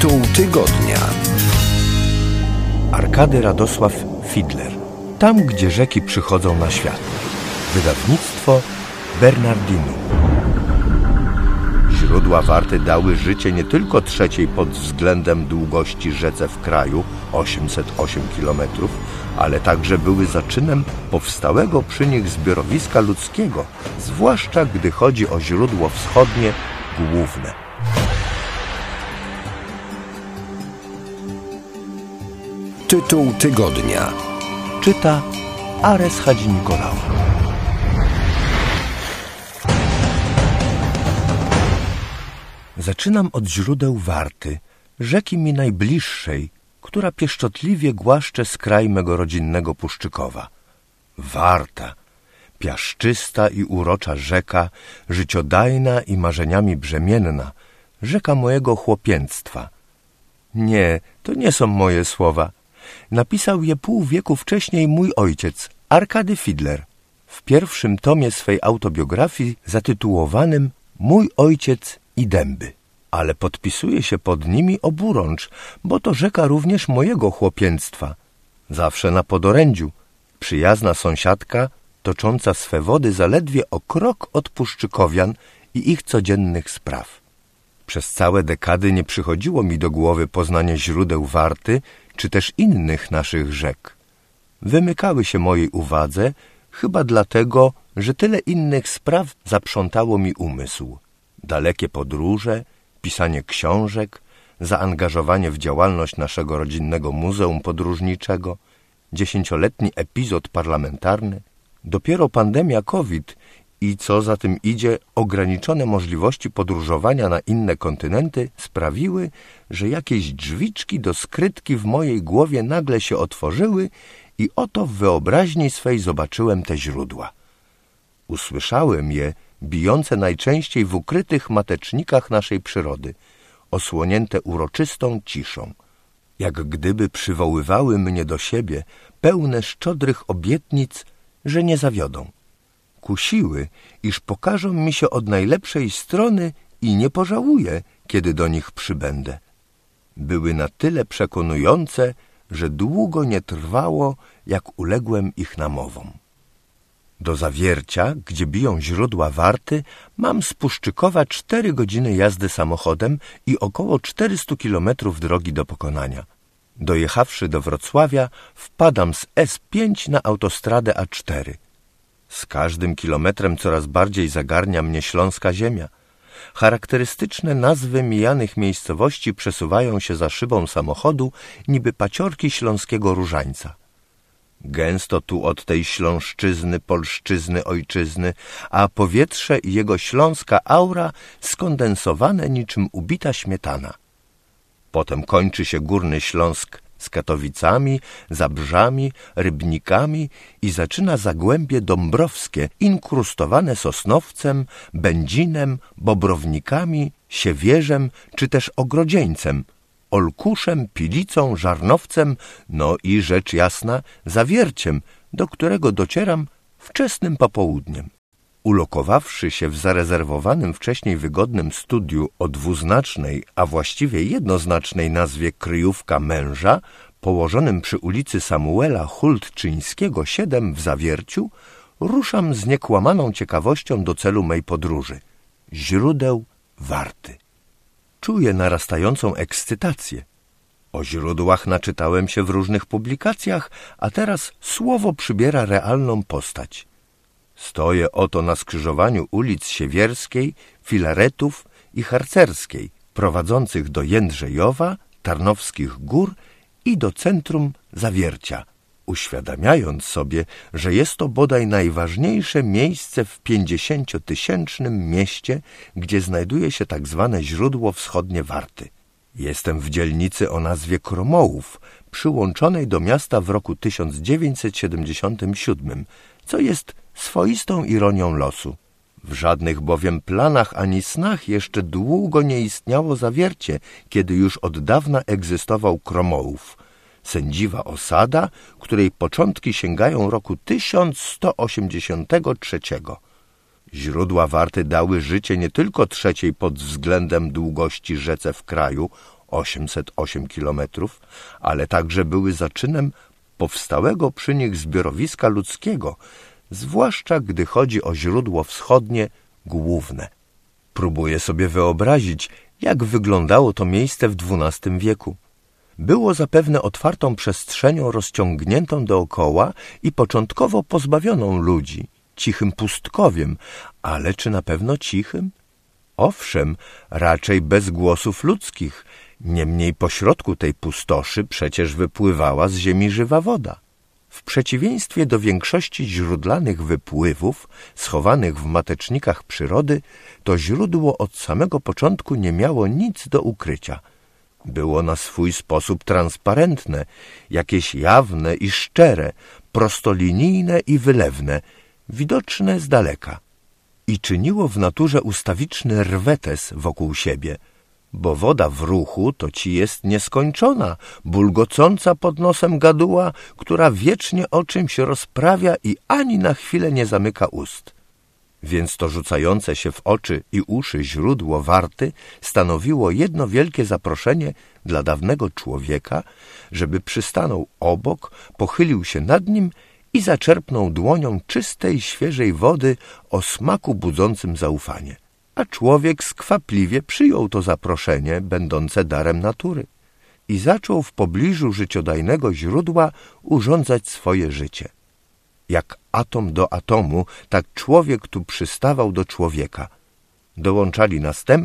Tytuł tygodnia. Arkady Radosław Fidler. Tam, gdzie rzeki przychodzą na świat. Wydawnictwo Bernardinum. Źródła Warty dały życie nie tylko trzeciej pod względem długości rzece w kraju, 808 km, ale także były zaczynem powstałego przy nich zbiorowiska ludzkiego, zwłaszcza gdy chodzi o źródło wschodnie, główne. Tytuł tygodnia. Czyta Ares Hadzi-Nikolał. Zaczynam od źródeł Warty, rzeki mi najbliższej, która pieszczotliwie głaszcze skraj mego rodzinnego Puszczykowa. Warta, piaszczysta i urocza rzeka, życiodajna i marzeniami brzemienna, rzeka mojego chłopięctwa. Nie, to nie są moje słowa. Napisał je pół wieku wcześniej mój ojciec, Arkady Fidler, w pierwszym tomie swej autobiografii zatytułowanym Mój ojciec i dęby. Ale podpisuje się pod nimi oburącz, bo to rzeka również mojego chłopięctwa. Zawsze na podorędziu, przyjazna sąsiadka, tocząca swe wody zaledwie o krok od Puszczykowian i ich codziennych spraw. Przez całe dekady nie przychodziło mi do głowy poznanie źródeł Warty, czy też innych naszych rzek. Wymykały się mojej uwadze, chyba dlatego, że tyle innych spraw zaprzątało mi umysł. Dalekie podróże, pisanie książek, zaangażowanie w działalność naszego rodzinnego muzeum podróżniczego, 10-letni epizod parlamentarny, dopiero pandemia COVID i co za tym idzie, ograniczone możliwości podróżowania na inne kontynenty sprawiły, że jakieś drzwiczki do skrytki w mojej głowie nagle się otworzyły i oto w wyobraźni swej zobaczyłem te źródła. Usłyszałem je, bijące najczęściej w ukrytych matecznikach naszej przyrody, osłonięte uroczystą ciszą. Jak gdyby przywoływały mnie do siebie, pełne szczodrych obietnic, że nie zawiodą. Kusiły, iż pokażą mi się od najlepszej strony i nie pożałuję, kiedy do nich przybędę. Były na tyle przekonujące, że długo nie trwało, jak uległem ich namowom. Do Zawiercia, gdzie biją źródła Warty, mam z Puszczykowa 4 godziny jazdy samochodem i około 400 kilometrów drogi do pokonania. Dojechawszy do Wrocławia, wpadam z S5 na autostradę A4. Z każdym kilometrem coraz bardziej zagarnia mnie śląska ziemia. Charakterystyczne nazwy mijanych miejscowości przesuwają się za szybą samochodu, niby paciorki śląskiego różańca. Gęsto tu od tej śląszczyzny, polszczyzny, ojczyzny, a powietrze i jego śląska aura skondensowane niczym ubita śmietana. Potem kończy się Górny Śląsk z Katowicami, Zabrzami, Rybnikami i zaczyna Zagłębie Dąbrowskie, inkrustowane Sosnowcem, Będzinem, Bobrownikami, Siewierzem czy też Ogrodzieńcem, Olkuszem, Pilicą, Żarnowcem, no i rzecz jasna Zawierciem, do którego docieram wczesnym popołudniem. Ulokowawszy się w zarezerwowanym wcześniej wygodnym studiu o dwuznacznej, a właściwie jednoznacznej nazwie Kryjówka Męża, położonym przy ulicy Samuela Hultczyńskiego 7 w Zawierciu, ruszam z niekłamaną ciekawością do celu mej podróży – źródeł Warty. Czuję narastającą ekscytację. O źródłach naczytałem się w różnych publikacjach, a teraz słowo przybiera realną postać. Stoję oto na skrzyżowaniu ulic Siewierskiej, Filaretów i Harcerskiej, prowadzących do Jędrzejowa, Tarnowskich Gór i do centrum Zawiercia, uświadamiając sobie, że jest to bodaj najważniejsze miejsce w 50-tysięcznym mieście, gdzie znajduje się tak zwane źródło wschodnie Warty. Jestem w dzielnicy o nazwie Kromołów, przyłączonej do miasta w roku 1977, co jest swoistą ironią losu. W żadnych bowiem planach ani snach jeszcze długo nie istniało Zawiercie, kiedy już od dawna egzystował Kromołów, sędziwa osada, której początki sięgają roku 1183. Źródła Warty dały życie nie tylko trzeciej pod względem długości rzece w kraju, 808 kilometrów, ale także były zaczynem powstałego przy nich zbiorowiska ludzkiego, zwłaszcza gdy chodzi o źródło wschodnie, główne. Próbuję sobie wyobrazić, jak wyglądało to miejsce w XII wieku. Było zapewne otwartą przestrzenią rozciągniętą dookoła i początkowo pozbawioną ludzi, cichym pustkowiem, ale czy na pewno cichym? Owszem, raczej bez głosów ludzkich, niemniej pośrodku tej pustoszy przecież wypływała z ziemi żywa woda. W przeciwieństwie do większości źródlanych wypływów schowanych w matecznikach przyrody, to źródło od samego początku nie miało nic do ukrycia. Było na swój sposób transparentne, jakieś jawne i szczere, prostolinijne i wylewne, widoczne z daleka. I czyniło w naturze ustawiczny rwetes wokół siebie, bo woda w ruchu to ci jest nieskończona, bulgocąca pod nosem gaduła, która wiecznie o czymś rozprawia i ani na chwilę nie zamyka ust. Więc to rzucające się w oczy i uszy źródło Warty stanowiło jedno wielkie zaproszenie dla dawnego człowieka, żeby przystanął obok, pochylił się nad nim i zaczerpnął dłonią czystej, świeżej wody o smaku budzącym zaufanie. A człowiek skwapliwie przyjął to zaproszenie, będące darem natury, i zaczął w pobliżu życiodajnego źródła urządzać swoje życie. Jak atom do atomu, tak człowiek tu przystawał do człowieka. Dołączali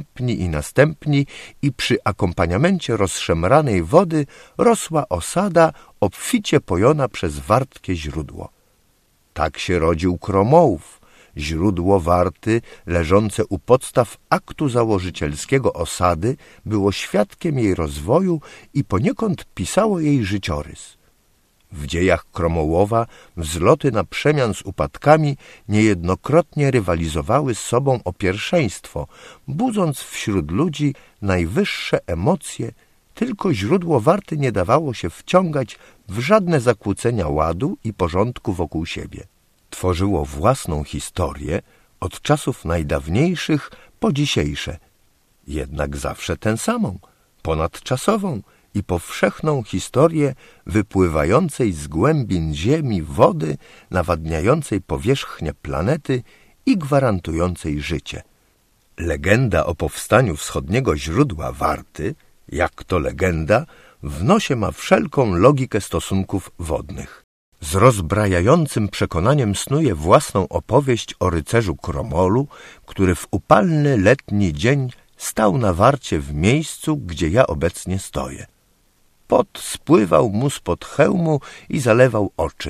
następni i przy akompaniamencie rozszemranej wody rosła osada obficie pojona przez wartkie źródło. Tak się rodził Kromołów, źródło Warty, leżące u podstaw aktu założycielskiego osady, było świadkiem jej rozwoju i poniekąd pisało jej życiorys. W dziejach Kromołowa wzloty na przemian z upadkami niejednokrotnie rywalizowały z sobą o pierwszeństwo, budząc wśród ludzi najwyższe emocje, tylko źródło Warty nie dawało się wciągać w żadne zakłócenia ładu i porządku wokół siebie. Tworzyło własną historię od czasów najdawniejszych po dzisiejsze, jednak zawsze tę samą, ponadczasową i powszechną historię wypływającej z głębin ziemi wody, nawadniającej powierzchnię planety i gwarantującej życie. Legenda o powstaniu wschodniego źródła Warty, jak to legenda, w nosie ma wszelką logikę stosunków wodnych. Z rozbrajającym przekonaniem snuje własną opowieść o rycerzu Kromolu, który w upalny letni dzień stał na warcie w miejscu, gdzie ja obecnie stoję. Pot spływał mu spod hełmu i zalewał oczy.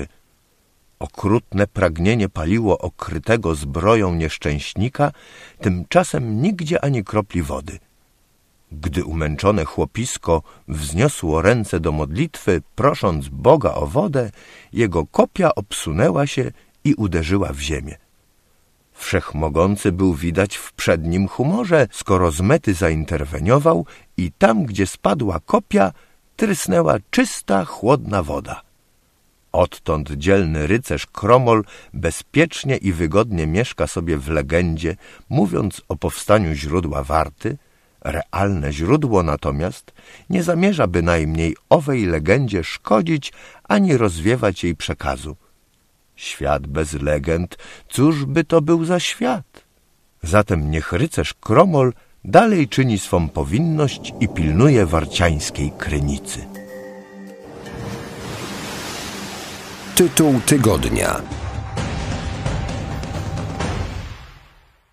Okrutne pragnienie paliło okrytego zbroją nieszczęśnika, tymczasem nigdzie ani kropli wody. Gdy umęczone chłopisko wzniosło ręce do modlitwy, prosząc Boga o wodę, jego kopia obsunęła się i uderzyła w ziemię. Wszechmogący był widać w przednim humorze, skoro z mety zainterweniował i tam, gdzie spadła kopia, trysnęła czysta, chłodna woda. Odtąd dzielny rycerz Kromol bezpiecznie i wygodnie mieszka sobie w legendzie, mówiąc o powstaniu źródła Warty. Realne źródło natomiast nie zamierza bynajmniej owej legendzie szkodzić ani rozwiewać jej przekazu. Świat bez legend, cóż by to był za świat? Zatem niech rycerz Kromol dalej czyni swą powinność i pilnuje warciańskiej krynicy. Tytuł tygodnia.